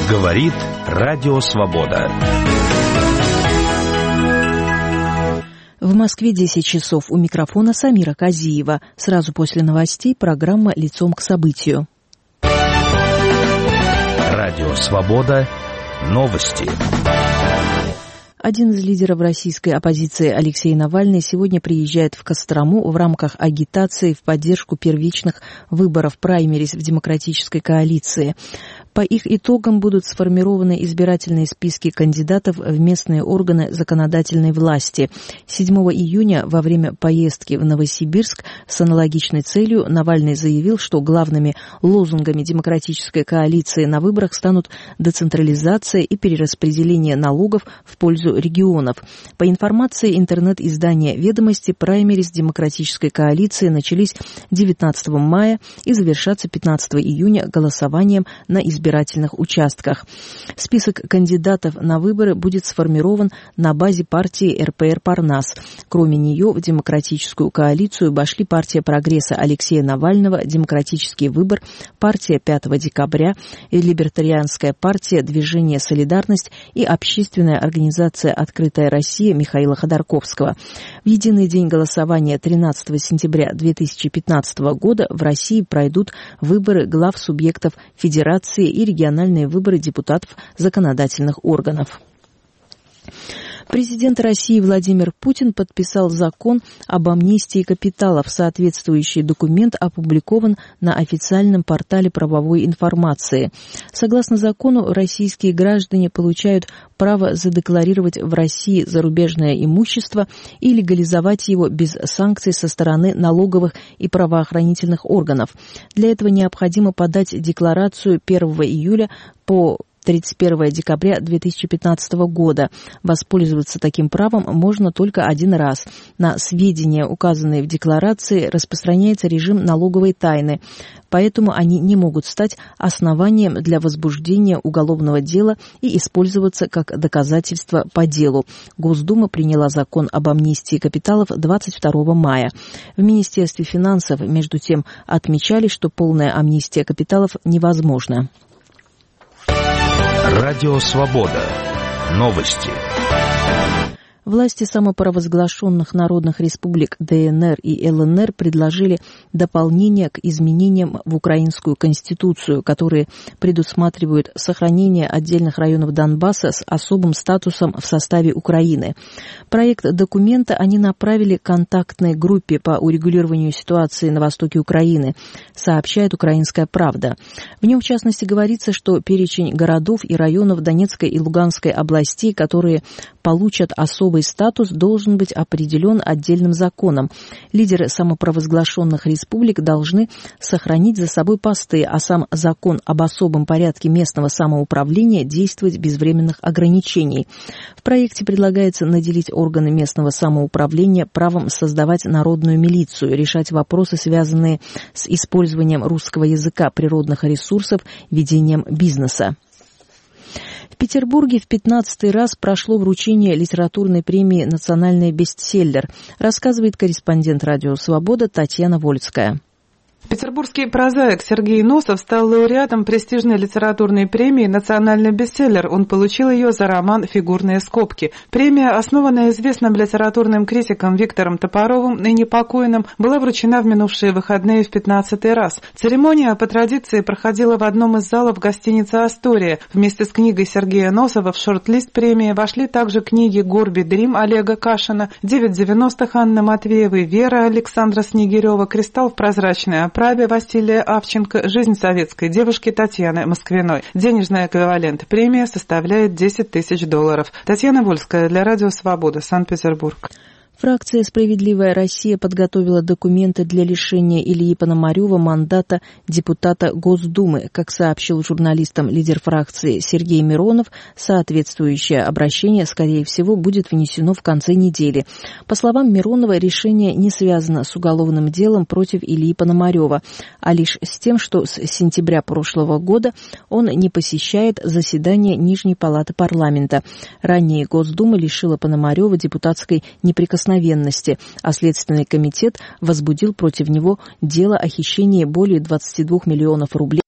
Говорит Радио Свобода. В Москве 10 часов. У микрофона Самира Казиева. Сразу после новостей программа «Лицом к событию». Радио Свобода. Новости. Один из лидеров российской оппозиции Алексей Навальный сегодня приезжает в Кострому в рамках агитации в поддержку первичных выборов праймериз в демократической коалиции. По их итогам будут сформированы избирательные списки кандидатов в местные органы законодательной власти. 7 июня во время поездки в Новосибирск с аналогичной целью Навальный заявил, что главными лозунгами демократической коалиции на выборах станут децентрализация и перераспределение налогов в пользу регионов. По информации интернет-издания «Ведомости», праймериз демократической коалиции начались 19 мая и завершатся 15 июня голосованием на избирательных участках. Список кандидатов на выборы будет сформирован на базе партии РПР «Парнас». Кроме нее в демократическую коалицию вошли партия «Прогресса» Алексея Навального, «Демократический выбор», партия 5 декабря, либертарианская партия «Движение Солидарность» и общественная организация «Открытая Россия» Михаила Ходорковского. В единый день голосования 13 сентября 2015 года в России пройдут выборы глав субъектов Федерации и региональные выборы депутатов законодательных органов. Президент России Владимир Путин подписал закон об амнистии капиталов. Соответствующий документ опубликован на официальном портале правовой информации. Согласно закону, российские граждане получают право задекларировать в России зарубежное имущество и легализовать его без санкций со стороны налоговых и правоохранительных органов. Для этого необходимо подать декларацию 1 июля по 31 декабря 2015 года. Воспользоваться таким правом можно только один раз. На сведения, указанные в декларации, распространяется режим налоговой тайны, поэтому они не могут стать основанием для возбуждения уголовного дела и использоваться как доказательство по делу. Госдума приняла закон об амнистии капиталов 22 мая. В Министерстве финансов, между тем, отмечали, что полная амнистия капиталов невозможна. Радио Свобода. Новости. Власти самопровозглашенных народных республик ДНР и ЛНР предложили дополнения к изменениям в Украинскую конституцию, которые предусматривают сохранение отдельных районов Донбасса с особым статусом в составе Украины. Проект документа они направили контактной группе по урегулированию ситуации на востоке Украины, сообщает «Украинская правда». В нем, в частности, говорится, что перечень городов и районов Донецкой и Луганской областей, которые получат особый статус, должен быть определен отдельным законом. Лидеры самопровозглашенных республик должны сохранить за собой посты, а сам закон об особом порядке местного самоуправления действовать без временных ограничений. В проекте предлагается наделить органы местного самоуправления правом создавать народную милицию, решать вопросы, связанные с использованием русского языка, природных ресурсов, ведением бизнеса. В Петербурге в 15-й раз прошло вручение литературной премии «Национальный бестселлер», рассказывает корреспондент «Радио Свобода» Татьяна Вольская. Петербургский прозаик Сергей Носов стал лауреатом престижной литературной премии «Национальный бестселлер». Он получил ее за роман «Фигурные скобки». Премия, основанная известным литературным критиком Виктором Топоровым, ныне покойным, была вручена в минувшие выходные в 15-й раз. Церемония по традиции проходила в одном из залов гостиницы «Астория». Вместе с книгой Сергея Носова в шорт-лист премии вошли также книги «Горби Дрим» Олега Кашина, «9/90» Анны Матвеевой, «Вера» Александра Снегирева, «Кристалл в прозрачной оправе» Василия Авченко, «Жизнь советской девушки» Татьяны Москвиной. Денежный эквивалент премии составляет $10 тысяч. Татьяна Вольская для Радио Свобода, Санкт-Петербург. Фракция «Справедливая Россия» подготовила документы для лишения Ильи Пономарёва мандата депутата Госдумы. Как сообщил журналистам лидер фракции Сергей Миронов, соответствующее обращение, скорее всего, будет внесено в конце недели. По словам Миронова, решение не связано с уголовным делом против Ильи Пономарёва, а лишь с тем, что с сентября прошлого года он не посещает заседания Нижней палаты парламента. Ранее Госдума лишила Пономарёва депутатской неприкосновенности, а Следственный комитет возбудил против него дело о хищении более 22 миллионов рублей